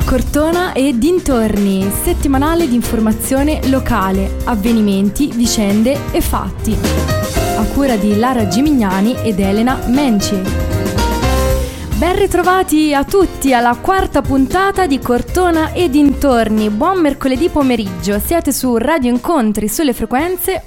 Cortona e dintorni, settimanale di informazione locale, avvenimenti, vicende e fatti. A cura di Lara Gimignani ed Elena Menci. Ben ritrovati a tutti alla quarta puntata di Cortona e dintorni. Buon mercoledì pomeriggio, siete su Radio Incontri sulle frequenze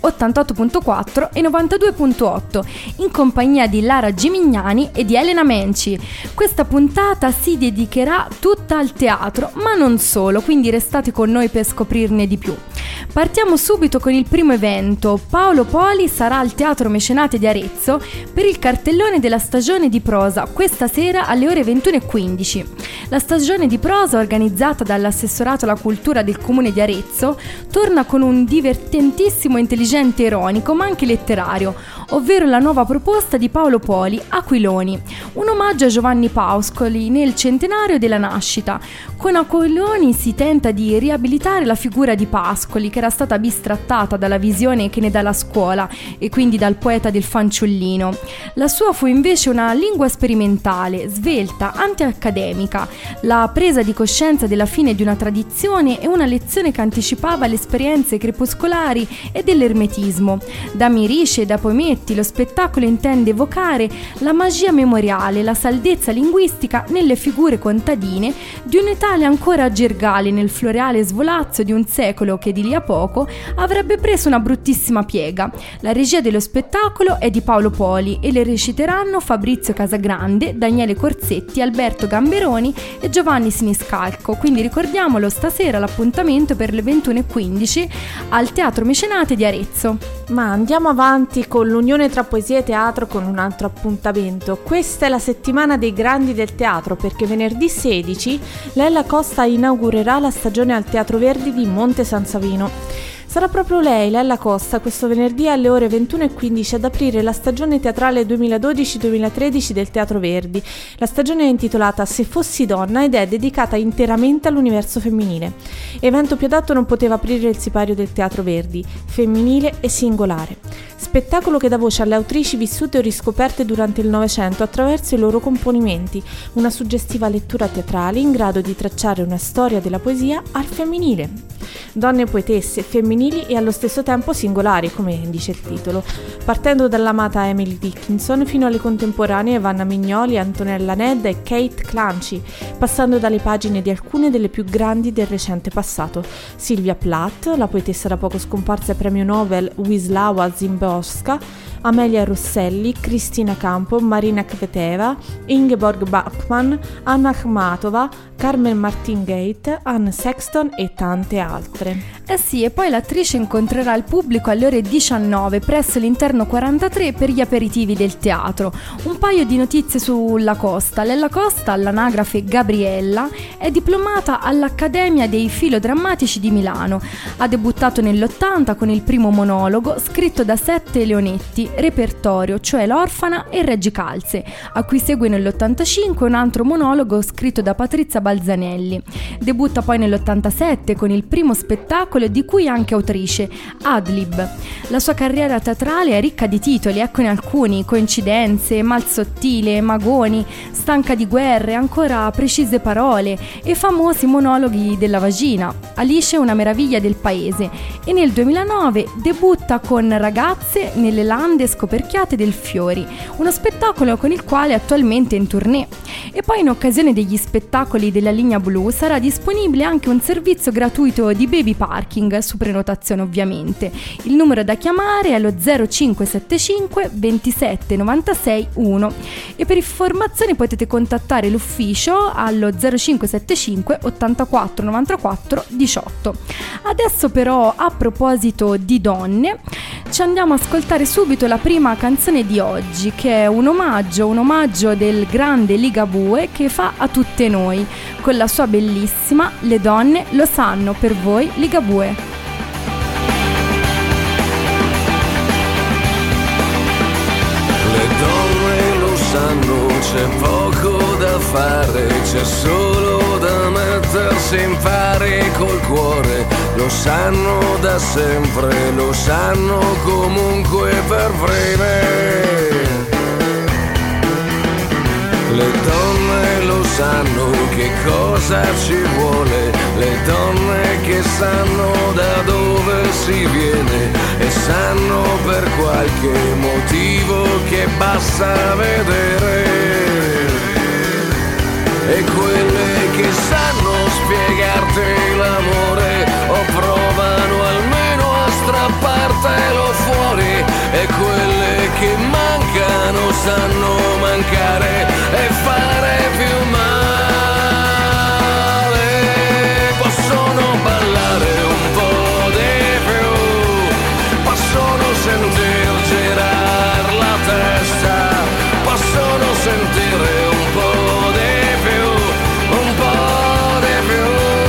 88.4 e 92.8 in compagnia di Lara Gimignani e di Elena Menci. Questa puntata si dedicherà tutta al teatro, ma non solo, quindi restate con noi per scoprirne di più. Partiamo subito con il primo evento. Paolo Poli sarà al Teatro Mecenate di Arezzo per il cartellone della stagione di prosa questa sera alle ore 21:15. La stagione di prosa, organizzata dall'assessorato alla cultura del comune di Arezzo, torna con un divertentissimo, intelligente e ironico, ma anche letterario, ovvero la nuova proposta di Paolo Poli, Aquiloni, un omaggio a Giovanni Pascoli nel centenario della nascita. Con Aquiloni si tenta di riabilitare la figura di Pascoli, che era stata bistrattata dalla visione che ne dà la scuola e quindi dal poeta del fanciullino. La sua fu invece una lingua sperimentale, svelta, antiaccademica, la presa di coscienza della fine di una tradizione e una lezione che anticipava le esperienze crepuscolari e dell'ermetismo. Da Mirisce e da Poemetti lo spettacolo intende evocare la magia memoriale, la saldezza linguistica nelle figure contadine di un'Italia ancora gergale nel floreale svolazzo di un secolo che di lì a poco avrebbe preso una bruttissima piega. La regia dello spettacolo è di Paolo Poli e le reciteranno Fabrizio Casagrande, Daniele Corsetti, Alberto Gamberoni e Giovanni Siniscalco. Quindi ricordiamolo, stasera l'appuntamento per le 21:15 al Teatro Mecenate di Arezzo. Ma andiamo avanti con l'unione tra poesia e teatro con un altro appuntamento. Questa è la settimana dei grandi del teatro, perché venerdì 16 Lella Costa inaugurerà la stagione al Teatro Verdi di Monte San Savino. Sarà proprio lei, Lella Costa, questo venerdì alle ore 21:15 ad aprire la stagione teatrale 2012-2013 del Teatro Verdi. La stagione è intitolata Se fossi donna ed è dedicata interamente all'universo femminile. Evento più adatto non poteva aprire il sipario del Teatro Verdi, femminile e singolare. Spettacolo che dà voce alle autrici vissute o riscoperte durante il Novecento attraverso i loro componimenti, una suggestiva lettura teatrale in grado di tracciare una storia della poesia al femminile. Donne poetesse, femminili e allo stesso tempo singolari, come dice il titolo, partendo dall'amata Emily Dickinson fino alle contemporanee Vanna Mignoli, Antonella Nedda e Kate Clancy, passando dalle pagine di alcune delle più grandi del recente passato: Sylvia Plath, la poetessa da poco scomparsa premio Nobel Wisława Szymborska, Amelia Rosselli, Cristina Campo, Marina Kveteva, Ingeborg Bachmann, Anna Akhmatova, Carmen Martingate, Anne Sexton e tante altre. Eh sì, e poi l'attrice incontrerà il pubblico alle ore 19 presso l'Interno 43 per gli aperitivi del teatro. Un paio di notizie sulla Costa. Lella Costa, all'anagrafe Gabriella, è diplomata all'Accademia dei Filodrammatici di Milano. Ha debuttato nell'80 con il primo monologo scritto da Sette Leonetti, repertorio, cioè L'Orfana e Reggicalze, a cui segue nell'85 un altro monologo scritto da Patrizia Balzanelli. Debutta poi nell'87 con il primo spettacolo di cui è anche autrice, Adlib. La sua carriera teatrale è ricca di titoli, eccone alcuni: Coincidenze, Mal sottile, Magoni, Stanca di guerre, ancora Precise parole e famosi monologhi della vagina, Alice una meraviglia del paese, e nel 2009 debutta con Ragazze nelle lande scoperchiate del Fiori, uno spettacolo con il quale attualmente è in tournée. E poi in occasione degli spettacoli della linea blu sarà disponibile anche un servizio gratuito di baby parking, su prenotazione ovviamente. Il numero da chiamare è lo 0575 27 96 1 e per informazioni potete contattare l'ufficio allo 0575 84 94 18. Adesso però, a proposito di donne, ci andiamo a ascoltare subito la prima canzone di oggi, che è un omaggio del grande Ligabue che fa a tutte noi, con la sua bellissima Le donne lo sanno, per voi Ligabue. Le donne lo sanno, c'è poco da fare, c'è solo da mettersi in pari col cuore. Lo sanno da sempre, lo sanno comunque per breve. Le donne lo sanno che cosa ci vuole, le donne che sanno da dove si viene e sanno per qualche motivo che basta vedere. E quelle che sanno spiegarti l'amore o provano almeno a strappartelo fuori, e quelle che mancano sanno mancare e fare più male. Possono ballare un po' di più, possono sentir girar la testa, possono sentire un po' di più, un po' di più.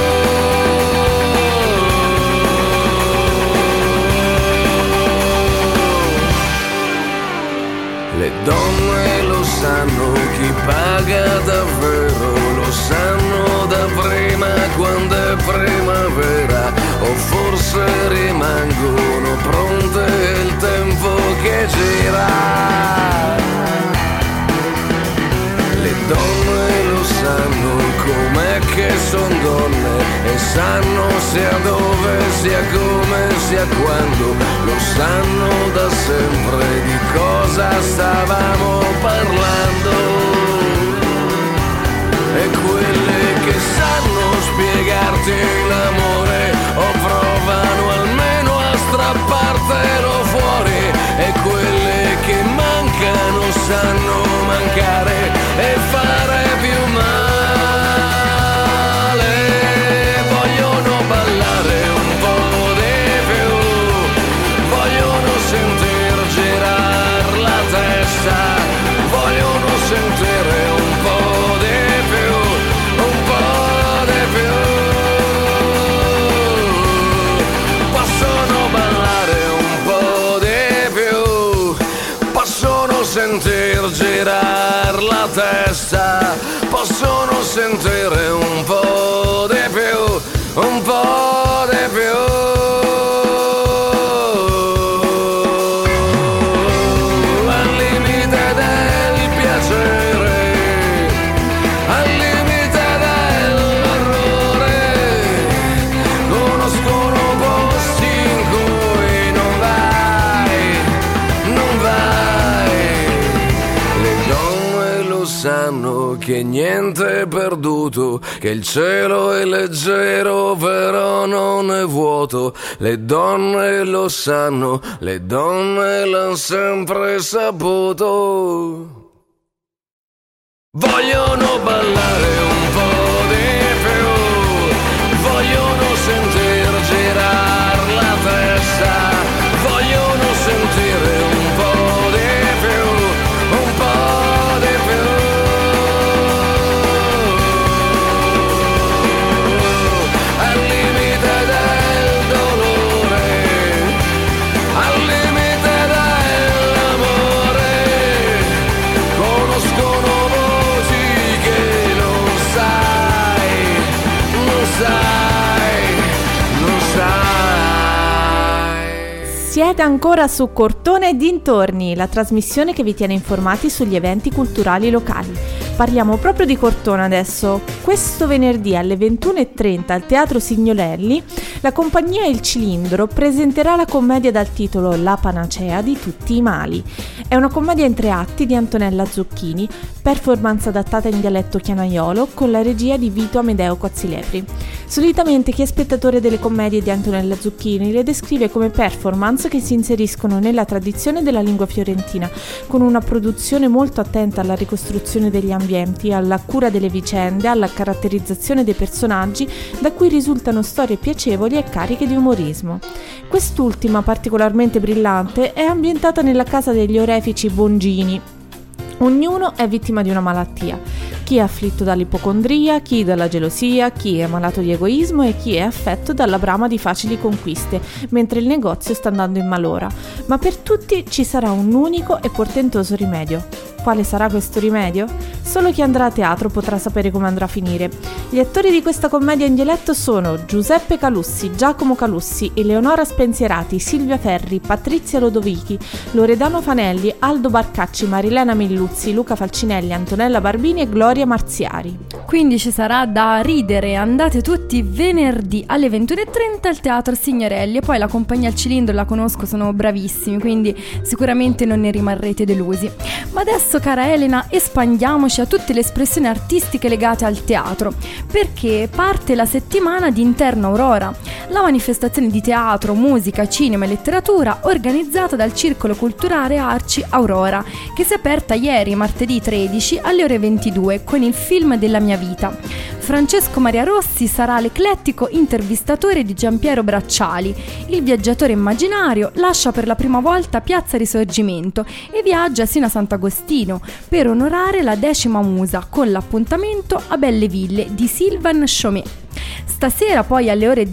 Le donne lo sanno, chi paga davvero, lo sanno da prima quando è primavera, o forse rimangono pronte il tempo che gira. Le donne lo sanno com'è che son donne e sanno sia dove, sia come, sia quando, lo sanno da sempre di cosa stavamo parlando. E quelle che sanno spiegarti l'amore o provano almeno a strappartelo fuori, e quelle che mancano sanno mancare e fare più male. Vogliono ballare un po' di più, vogliono sentir girar la testa, vogliono sentire un po' di più, un po' di più. Possono ballare un po' di più, possono sentir girar la testa, possono sentire un po' di più, un po' di più. Al limite del piacere, al limite dell'orrore, conoscono posti in cui non vai, non vai. Le donne lo sanno che niente è perduto, che il cielo è leggero però non è vuoto. Le donne lo sanno, le donne l'han sempre saputo. Vogliono ballare un po' di più, vogliono sentir girar la testa, vogliono sentire un po' di più, un po' di più. Al limite del dolore, al limite dell'amore, conoscono voci che non sai, non sai, non sai. Siete ancora su Cortona e dintorni, la trasmissione che vi tiene informati sugli eventi culturali locali. Parliamo proprio di Cortona adesso. Questo venerdì alle 21:30 al Teatro Signolelli la compagnia Il Cilindro presenterà la commedia dal titolo La panacea di tutti i mali. È una commedia in 3 atti di Antonella Zucchini, performance adattata in dialetto chianaiolo con la regia di Vito Amedeo Cozzilepri. Solitamente chi è spettatore delle commedie di Antonella Zucchini le descrive come performance che si inseriscono nella tradizione della lingua fiorentina, con una produzione molto attenta alla ricostruzione degli ambienti, alla cura delle vicende, alla caratterizzazione dei personaggi, da cui risultano storie piacevoli e cariche di umorismo. Quest'ultima, particolarmente brillante, è ambientata nella casa degli orefici Bongini. Ognuno è vittima di una malattia. Chi è afflitto dall'ipocondria, chi dalla gelosia, chi è malato di egoismo e chi è affetto dalla brama di facili conquiste, mentre il negozio sta andando in malora. Ma per tutti ci sarà un unico e portentoso rimedio: Quale sarà questo rimedio? Solo chi andrà a teatro potrà sapere come andrà a finire. Gli attori di questa commedia in dialetto sono Giuseppe Calussi, Giacomo Calussi, Eleonora Spensierati, Silvia Ferri, Patrizia Lodovichi, Loredano Fanelli, Aldo Barcacci, Marilena Milluzzi, Luca Falcinelli, Antonella Barbini e Gloria Marziari. Quindi ci sarà da ridere. Andate tutti venerdì alle 21:30 al Teatro Signorelli, e poi la compagnia al cilindro la conosco, sono bravissimi, quindi sicuramente non ne rimarrete delusi. Ma adesso, cara Elena, espandiamoci a tutte le espressioni artistiche legate al teatro, perché parte la settimana di Interno Aurora, la manifestazione di teatro, musica, cinema e letteratura organizzata dal Circolo Culturale Arci Aurora, che si è aperta ieri, martedì 13, alle ore 22, con il film della mia vita. Francesco Maria Rossi sarà l'eclettico intervistatore di Giampiero Bracciali. Il viaggiatore immaginario lascia per la prima volta Piazza Risorgimento e viaggia sino a Sant'Agostino per onorare la 10ª musa, con l'appuntamento a Belle Ville di Sylvain Chomet. Stasera poi alle ore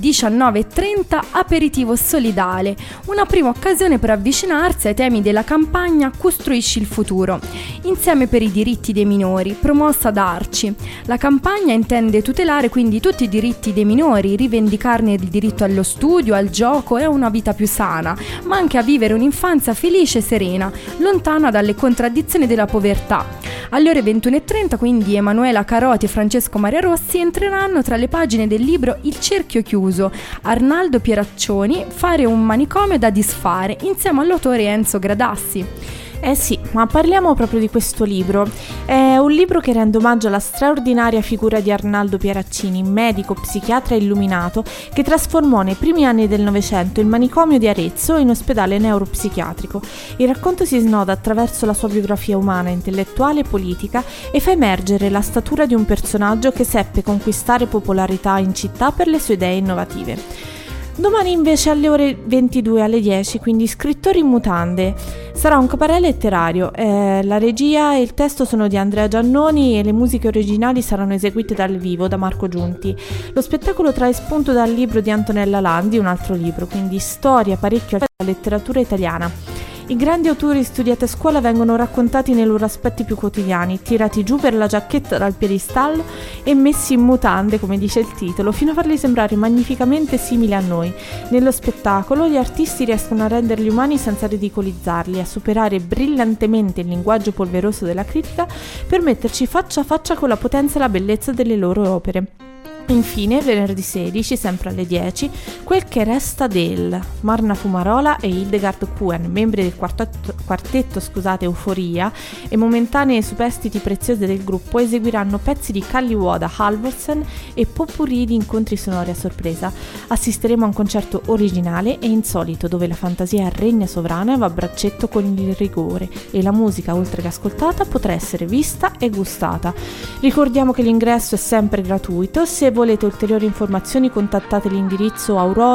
19:30 aperitivo solidale, una prima occasione per avvicinarsi ai temi della campagna Costruisci il futuro, insieme per i diritti dei minori, promossa da Arci. La campagna intende tutelare quindi tutti i diritti dei minori, rivendicarne il diritto allo studio, al gioco e a una vita più sana, ma anche a vivere un'infanzia felice e serena, lontana dalle contraddizioni della povertà. Alle ore 21:30 quindi Emanuela Caroti e Francesco Maria Rossi entreranno tra le pagine del libro Il cerchio chiuso, Arnaldo Pieraccioni, fare un manicomio da disfare, insieme all'autore Enzo Gradassi. Eh sì, ma parliamo proprio di questo libro. È un libro che rende omaggio alla straordinaria figura di Arnaldo Pieraccini, medico, psichiatra illuminato, che trasformò nei primi anni del Novecento il manicomio di Arezzo in ospedale neuropsichiatrico. Il racconto si snoda attraverso la sua biografia umana, intellettuale e politica e fa emergere la statura di un personaggio che seppe conquistare popolarità in città per le sue idee innovative. Domani invece alle ore 22 alle 10, quindi Scrittori in mutande. Sarà un cabaret letterario, la regia e il testo sono di Andrea Giannoni e le musiche originali saranno eseguite dal vivo da Marco Giunti. Lo spettacolo trae spunto dal libro di Antonella Landi, un altro libro, quindi storia parecchio alla letteratura italiana. I grandi autori studiati a scuola vengono raccontati nei loro aspetti più quotidiani, tirati giù per la giacchetta dal piedistallo e messi in mutande, come dice il titolo, fino a farli sembrare magnificamente simili a noi. Nello spettacolo gli artisti riescono a renderli umani senza ridicolizzarli, a superare brillantemente il linguaggio polveroso della critica per metterci faccia a faccia con la potenza e la bellezza delle loro opere. Infine, venerdì 16, sempre alle 10, Quel che resta del Marna Fumarola e Hildegard Kuen, membri del quartetto Euforia e momentanee superstiti preziose del gruppo, eseguiranno pezzi di Kalli Woda, Halvorsen e potpourri di incontri sonori a sorpresa. Assisteremo a un concerto originale e insolito dove la fantasia regna sovrana e va a braccetto con il rigore e la musica, oltre che ascoltata, potrà essere vista e gustata. Ricordiamo che l'ingresso è sempre gratuito. Se volete ulteriori informazioni contattate l'indirizzo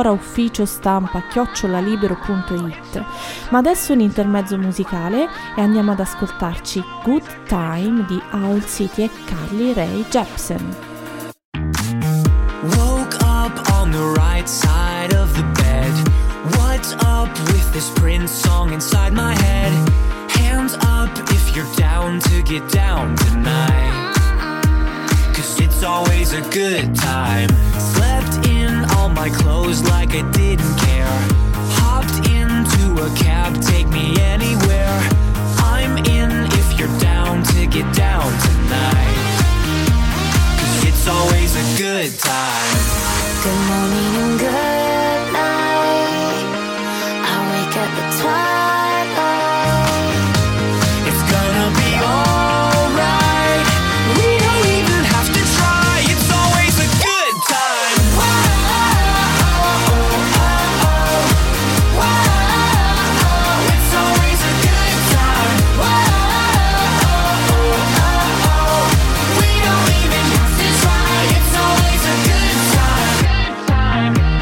auroraufficiostampa@libero.it. Ma adesso un intermezzo musicale e andiamo ad ascoltarci Good Time di Owl City e Carly Rae Jepsen. Woke up on the right side of the bed. What's up with this Prince song inside my head? Hands up if you're down to get down tonight. It's always a good time. Slept in all my clothes like I didn't care. Hopped into a cab, take me anywhere. I'm in if you're down to get down tonight. 'Cause it's always a good time. Good morning and good night. I wake up at twilight. It's gonna be alright. We don't even have to try. It's always a good time. It's always a good time. We don't even have to try. It's always a good time.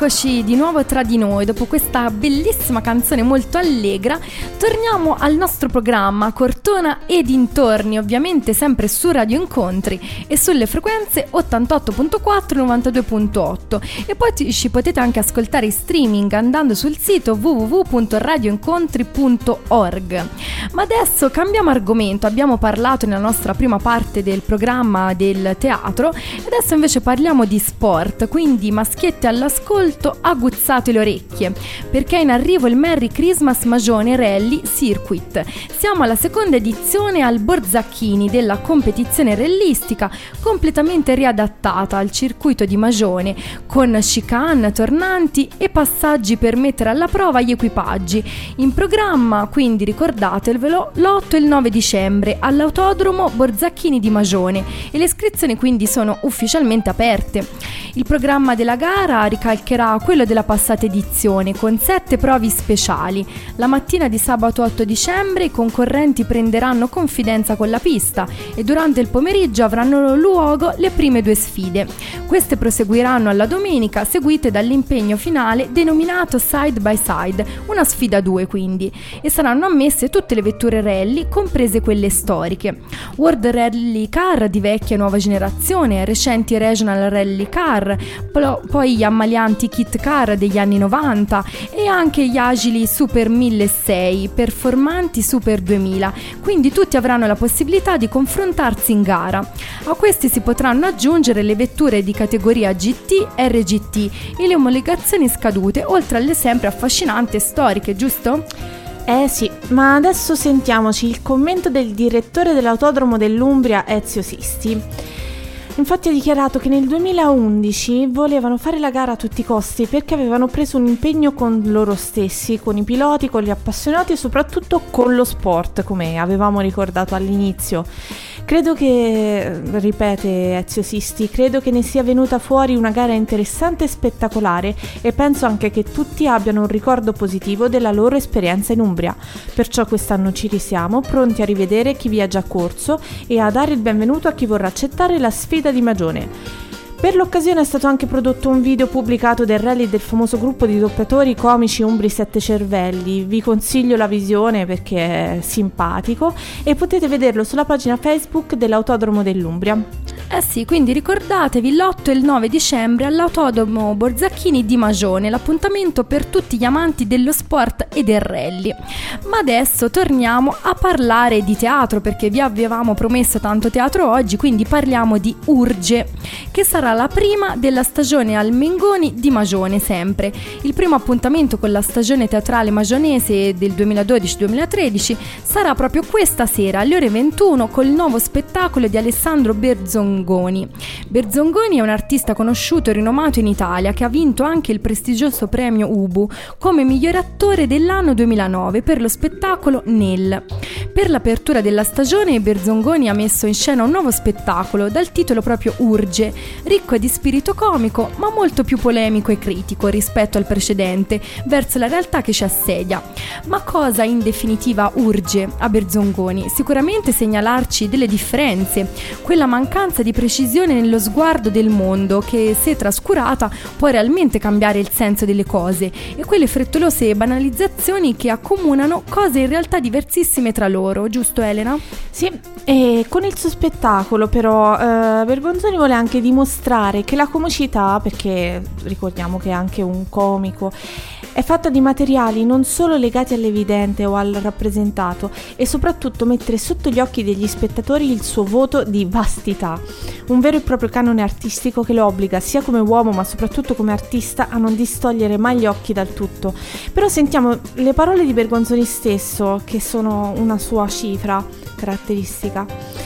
eccoci di nuovo tra di noi. Dopo questa bellissima canzone molto allegra, torniamo al nostro programma Cortona e dintorni, ovviamente sempre su Radio Incontri e sulle frequenze 88.4 e 92.8, e poi ci potete anche ascoltare in streaming andando sul sito www.radioincontri.org. Ma adesso cambiamo argomento. Abbiamo parlato nella nostra prima parte del programma del teatro e adesso invece parliamo di sport, quindi maschietti all'ascolto, aguzzate le orecchie, perché è in arrivo il Merry Christmas Magione Rally Circuit. Siamo alla seconda edizione al Borzacchini della competizione rallistica, completamente riadattata al circuito di Magione, con chicane, tornanti e passaggi per mettere alla prova gli equipaggi. In programma, quindi ricordatevelo, l'8 e il 9 dicembre all'autodromo Borzacchini di Magione, e le iscrizioni quindi sono ufficialmente aperte. Il programma della gara ricalcherà quello della passata edizione, con 7 prove speciali. La mattina di sabato 8 dicembre i concorrenti prenderanno confidenza con la pista e durante il pomeriggio avranno luogo le prime 2 sfide. Queste proseguiranno alla domenica, seguite dall'impegno finale denominato Side by Side, una sfida 2 quindi, e saranno ammesse tutte le vetture rally, comprese quelle storiche. World Rally Car di vecchia e nuova generazione, recenti Regional Rally Car, poi gli ammalianti kit car degli anni 90 e anche gli agili Super 1600, performanti Super 2000, quindi tutti avranno la possibilità di confrontarsi in gara. A questi si potranno aggiungere le vetture di categoria GT, RGT e le omologazioni scadute, oltre alle sempre affascinanti e storiche, giusto? Sì, ma adesso sentiamoci il commento del direttore dell'autodromo dell'Umbria, Ezio Sisti. Infatti ha dichiarato che nel 2011 volevano fare la gara a tutti i costi perché avevano preso un impegno con loro stessi, con i piloti, con gli appassionati e soprattutto con lo sport, come avevamo ricordato all'inizio. Credo che, ripete Ezio Sisti, credo che ne sia venuta fuori una gara interessante e spettacolare e penso anche che tutti abbiano un ricordo positivo della loro esperienza in Umbria. Perciò quest'anno ci risiamo, pronti a rivedere chi vi ha già corso e a dare il benvenuto a chi vorrà accettare la sfida di Magione. Per l'occasione è stato anche prodotto un video pubblicato del rally del famoso gruppo di doppiatori comici Umbri Sette Cervelli. Vi consiglio la visione perché è simpatico e potete vederlo sulla pagina Facebook dell'Autodromo dell'Umbria. Sì, quindi ricordatevi l'8 e il 9 dicembre all'autodromo Borzacchini di Magione, l'appuntamento per tutti gli amanti dello sport e del rally. Ma adesso torniamo a parlare di teatro, perché vi avevamo promesso tanto teatro oggi, quindi parliamo di Urge, che sarà la prima della stagione al Mengoni di Magione sempre. Il primo appuntamento con la stagione teatrale magionese del 2012-2013 sarà proprio questa sera alle ore 21 col nuovo spettacolo di Alessandro Berzongoni. Berzongoni è un artista conosciuto e rinomato in Italia che ha vinto anche il prestigioso premio Ubu come miglior attore dell'anno 2009 per lo spettacolo Nel. Per l'apertura della stagione Berzongoni ha messo in scena un nuovo spettacolo dal titolo proprio Urge, ricco di spirito comico ma molto più polemico e critico rispetto al precedente verso la realtà che ci assedia. Ma cosa in definitiva urge a Berzongoni? Sicuramente segnalarci delle differenze, quella mancanza di precisione nello sguardo del mondo che, se trascurata, può realmente cambiare il senso delle cose, e quelle frettolose banalizzazioni che accomunano cose in realtà diversissime tra loro, giusto Elena? Sì, e con il suo spettacolo però Berzongoni vuole anche dimostrare che la comicità, perché ricordiamo che è anche un comico, è fatta di materiali non solo legati all'evidente o al rappresentato, e soprattutto mettere sotto gli occhi degli spettatori il suo voto di vastità, un vero e proprio canone artistico che lo obbliga sia come uomo ma soprattutto come artista a non distogliere mai gli occhi dal tutto. Però sentiamo le parole di Berzongoni stesso, che sono una sua cifra caratteristica.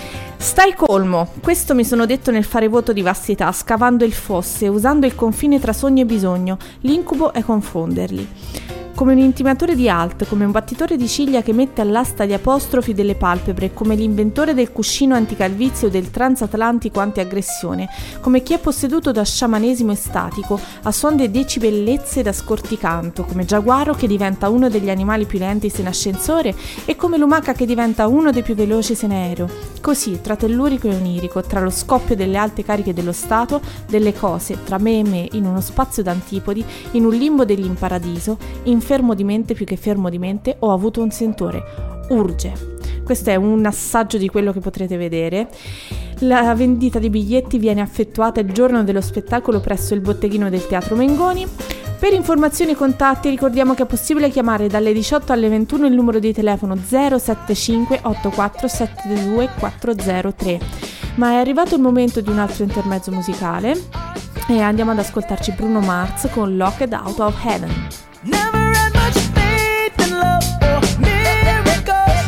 Stai colmo, questo mi sono detto nel fare voto di vastità, scavando il fosse, usando il confine tra sogno e bisogno. L'incubo è confonderli. come un intimatore di alt, come un battitore di ciglia che mette all'asta gli apostrofi delle palpebre, come l'inventore del cuscino anticalvizio o del transatlantico antiaggressione, come chi è posseduto da sciamanesimo estatico, a suon di 10 bellezze da scorticanto, come Giaguaro che diventa uno degli animali più lenti se in ascensore e come Lumaca che diventa uno dei più veloci se in aereo. Così, tra tellurico e onirico, tra lo scoppio delle alte cariche dello Stato, delle cose, tra me e me, in uno spazio d'antipodi, in un limbo dell'imparadiso, infermo di mente più che fermo di mente, ho avuto un sentore. Urge. Questo è un assaggio di quello che potrete vedere. La vendita di biglietti viene effettuata il giorno dello spettacolo presso il botteghino del Teatro Mengoni. Per informazioni e contatti ricordiamo che è possibile chiamare dalle 18 alle 21 il numero di telefono 075 84 72 403. Ma è arrivato il momento di un altro intermezzo musicale e andiamo ad ascoltarci Bruno Mars con Locked Out of Heaven. Never had much faith in love or miracles.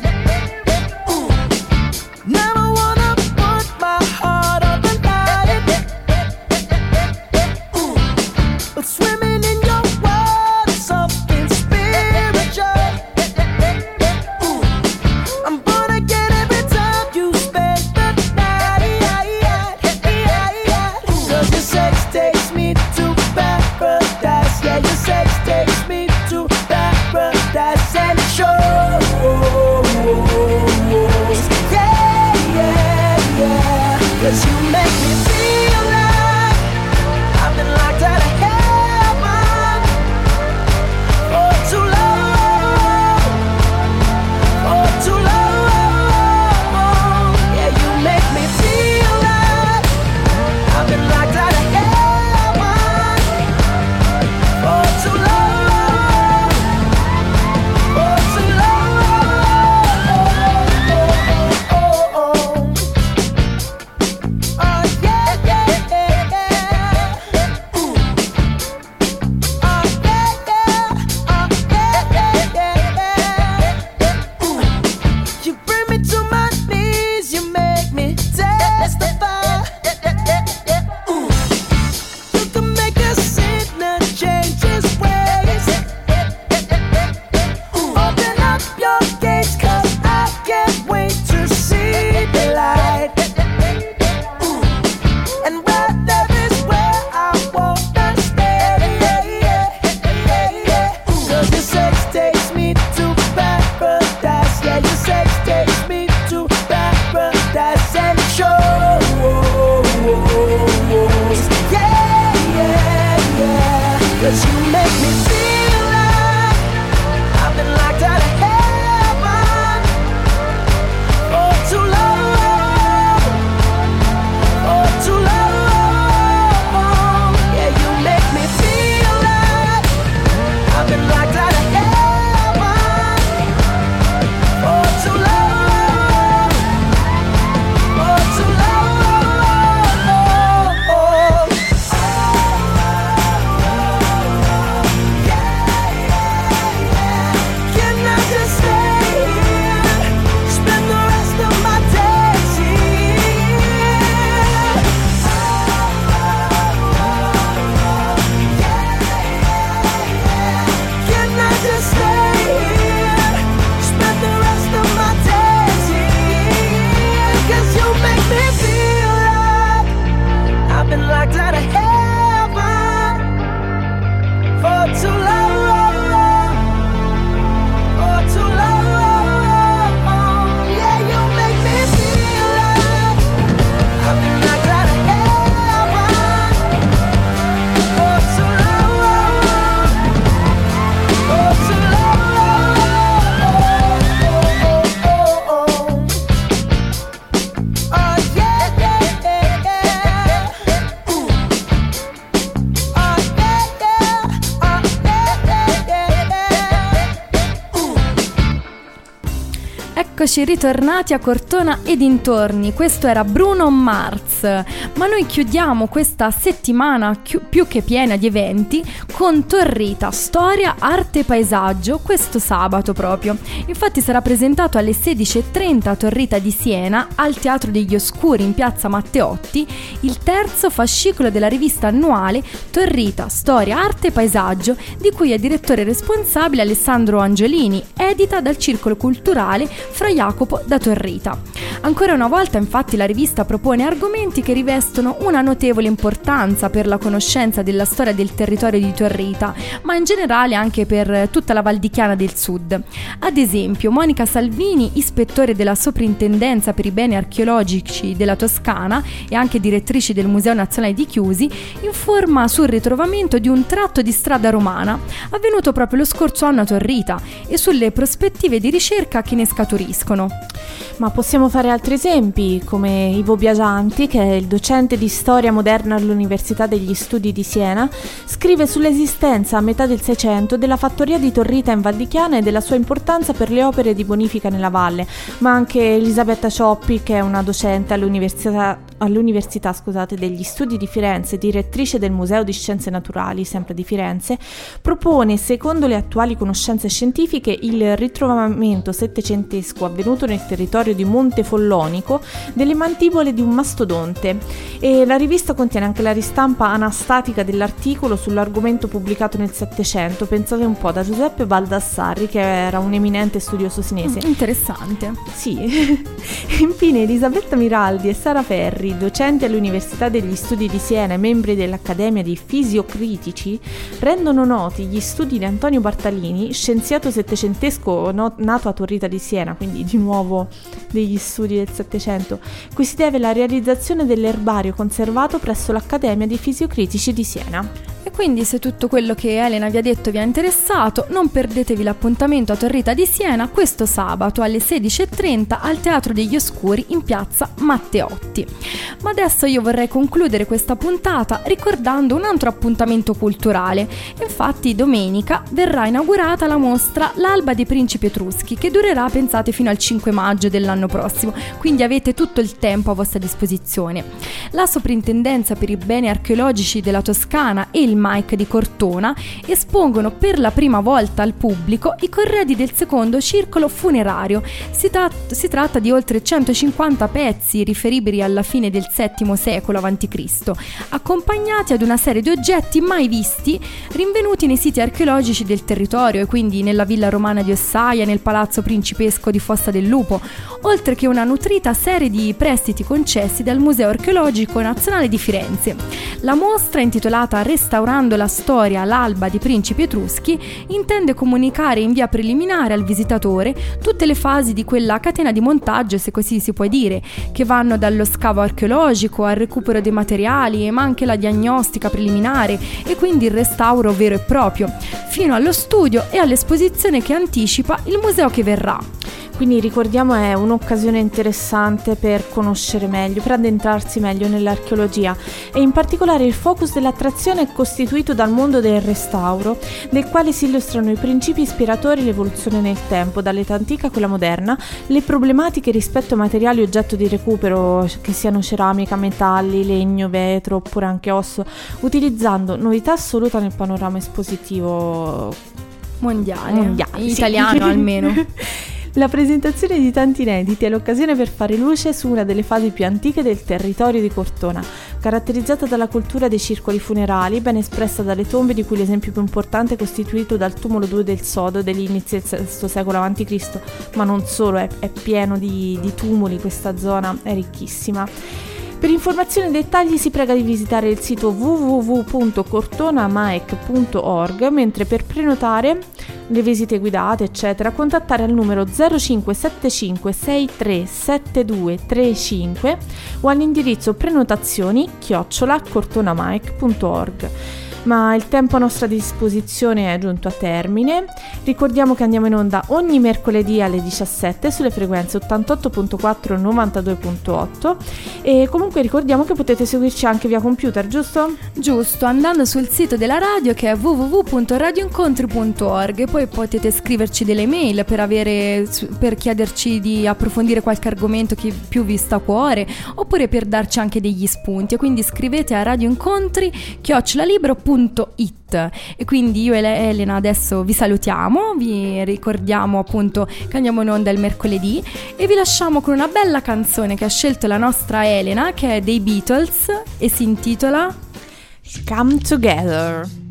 Never wanna put my heart on the line. But swimming in your world is something spiritual. I'm gonna get every time you spend the night. 'Cause your sex takes me to paradise. Yeah, your sex takes me Eccoci ritornati a Cortona e dintorni, questo era Bruno Mars, ma noi chiudiamo questa settimana più che piena di eventi con Torrita, storia, arte e paesaggio, questo sabato proprio. Infatti sarà presentato alle 16:30 a Torrita di Siena, al Teatro degli Oscuri in piazza Matteotti, il terzo fascicolo della rivista annuale Torrita, storia, arte e paesaggio, di cui è direttore responsabile Alessandro Angiolini, edita dal Circolo Culturale Fra Jacopo da Torrita. Ancora una volta, infatti, la rivista propone argomenti che rivestono una notevole importanza per la conoscenza della storia del territorio di Torrita, ma in generale anche per tutta la Val di Chiana del Sud. Ad esempio, Monica Salvini, ispettore della Soprintendenza per i beni archeologici della Toscana e anche direttrice del Museo Nazionale di Chiusi, informa sul ritrovamento di un tratto di strada romana avvenuto proprio lo scorso anno a Torrita e sulle prospettive di ricerca che ne scaturiscono. Ma possiamo fare altri esempi, come Ivo Biagianti, che è il docente di storia moderna all'Università degli Studi di Siena, scrive sull'esistenza a metà del Seicento della fattoria di Torrita in Val di Chiana e della sua importanza per le opere di bonifica nella valle, ma anche Elisabetta Cioppi, che è una docente all'Università degli Studi di Firenze, direttrice del Museo di Scienze Naturali, sempre di Firenze, propone, secondo le attuali conoscenze scientifiche, il ritrovamento settecentesco avvenuto nel territorio di Monte Follonico delle mandibole di un mastodonte, e la rivista contiene anche la ristampa anastatica dell'articolo sull'argomento pubblicato nel Settecento, pensate un po', da Giuseppe Baldassarri, che era un eminente studioso senese. Interessante. Sì. Infine Elisabetta Miraldi e Sara Ferri, docenti all'Università degli Studi di Siena e membri dell'Accademia dei Fisiocritici, rendono noti gli studi di Antonio Bartalini, scienziato settecentesco nato a Torrita di Siena, quindi di nuovo degli studi del Settecento, cui si deve la realizzazione dell'erbario conservato presso l'Accademia dei Fisiocritici di Siena. E quindi, se tutto quello che Elena vi ha detto vi ha interessato, non perdetevi l'appuntamento a Torrita di Siena questo sabato alle 16:30 al Teatro degli Oscuri in piazza Matteotti. Ma adesso io vorrei concludere questa puntata ricordando un altro appuntamento culturale. Infatti domenica verrà inaugurata la mostra L'Alba dei Principi Etruschi, che durerà, pensate, fino al 5 maggio dell'anno prossimo, quindi avete tutto il tempo a vostra disposizione. La Soprintendenza per i beni archeologici della Toscana e il MAIC di Cortona espongono per la prima volta al pubblico i corredi del secondo circolo funerario. Si tratta di oltre 150 pezzi riferibili alla fine del VII secolo a.C., accompagnati ad una serie di oggetti mai visti rinvenuti nei siti archeologici del territorio, e quindi nella villa romana di Ossaia, nel palazzo principesco di Fossa del Lupo, oltre che una nutrita serie di prestiti concessi dal Museo Archeologico Nazionale di Firenze. La mostra, intitolata Restaurando la storia all'alba di Principi Etruschi, intende comunicare in via preliminare al visitatore tutte le fasi di quella catena di montaggio, se così si può dire, che vanno dallo scavo archeologico al recupero dei materiali, ma anche la diagnostica preliminare e quindi il restauro vero e proprio, fino allo studio e all'esposizione che anticipa il museo che verrà. Quindi ricordiamo, è un'occasione interessante per conoscere meglio, per addentrarsi meglio nell'archeologia, e in particolare il focus dell'attrazione è costituito dal mondo del restauro, del quale si illustrano i principi ispiratori, l'evoluzione nel tempo, dall'età antica a quella moderna, le problematiche rispetto ai materiali oggetto di recupero, che siano ceramica, metalli, legno, vetro oppure anche osso, utilizzando novità assoluta nel panorama espositivo mondiale, italiano sì. Almeno. La presentazione di tanti inediti è l'occasione per fare luce su una delle fasi più antiche del territorio di Cortona, caratterizzata dalla cultura dei circoli funerali, ben espressa dalle tombe, di cui l'esempio più importante è costituito dal tumulo 2 del Sodo degli inizi del VI secolo a.C., ma non solo, è pieno di tumuli, questa zona è ricchissima. Per informazioni e dettagli si prega di visitare il sito www.cortonamaec.org, mentre per prenotare le visite guidate eccetera contattare al numero 0575 637235 o all'indirizzo prenotazioni@cortonamaec.org. ma il tempo a nostra disposizione è giunto a termine. Ricordiamo che andiamo in onda ogni mercoledì alle 17 sulle frequenze 88.4 e 92.8 e comunque ricordiamo che potete seguirci anche via computer, giusto? Giusto, andando sul sito della radio che è www.radioincontri.org e poi potete scriverci delle mail per chiederci di approfondire qualche argomento che più vi sta a cuore oppure per darci anche degli spunti, e quindi scrivete a radioincontri@libero.it. E quindi io e Elena adesso vi salutiamo, vi ricordiamo appunto che andiamo in onda il mercoledì e vi lasciamo con una bella canzone che ha scelto la nostra Elena, che è dei Beatles e si intitola Come Together.